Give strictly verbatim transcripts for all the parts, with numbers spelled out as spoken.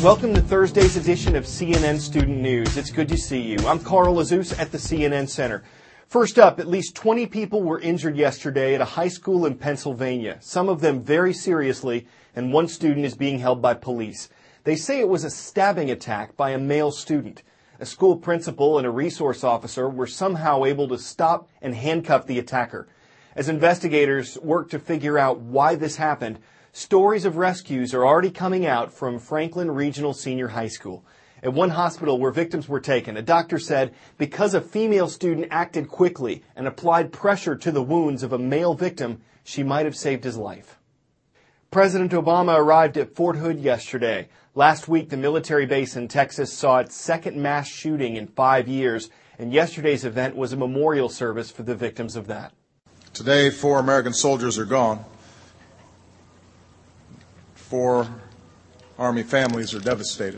Welcome to Thursday's edition of C N N Student News. It's good to see you. I'm Carl Azus at the C N N Center. First up, at least twenty people were injured yesterday at a high school in Pennsylvania, some of them very seriously, and one student is being held by police. They say it was a stabbing attack by a male student. A school principal and a resource officer were somehow able to stop and handcuff the attacker. As investigators work to figure out why this happened, stories of rescues are already coming out from Franklin Regional Senior High School. At one hospital where victims were taken, a doctor said because a female student acted quickly and applied pressure to the wounds of a male victim, she might have saved his life. President Obama arrived at Fort Hood yesterday. Last week, the military base in Texas saw its second mass shooting in five years, and yesterday's event was a memorial service for the victims of that. Today, four American soldiers are gone. Four Army families are devastated.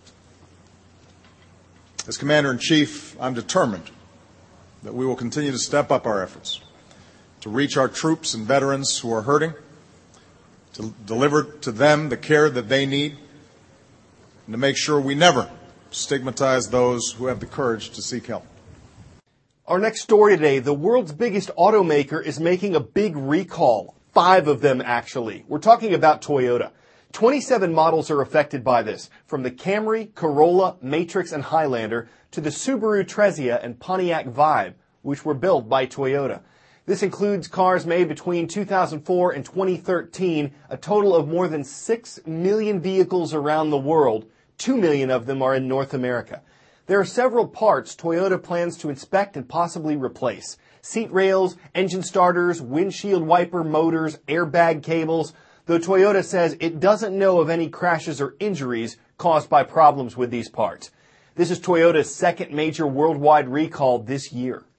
As Commander-in-Chief, I'm determined that we will continue to step up our efforts to reach our troops and veterans who are hurting, to deliver to them the care that they need, and to make sure we never stigmatize those who have the courage to seek help. Our next story today, the world's biggest automaker is making a big recall. Five of them, actually. We're talking about Toyota. twenty-seven models are affected by this, from the Camry, Corolla, Matrix, and Highlander to the Subaru Trezia and Pontiac Vibe, which were built by Toyota. This includes cars made between two thousand four and twenty thirteen, a total of more than six million vehicles around the world. two million of them are in North America. There are several parts Toyota plans to inspect and possibly replace. Seat rails, engine starters, windshield wiper motors, airbag cables, though Toyota says it doesn't know of any crashes or injuries caused by problems with these parts. This is Toyota's second major worldwide recall this year.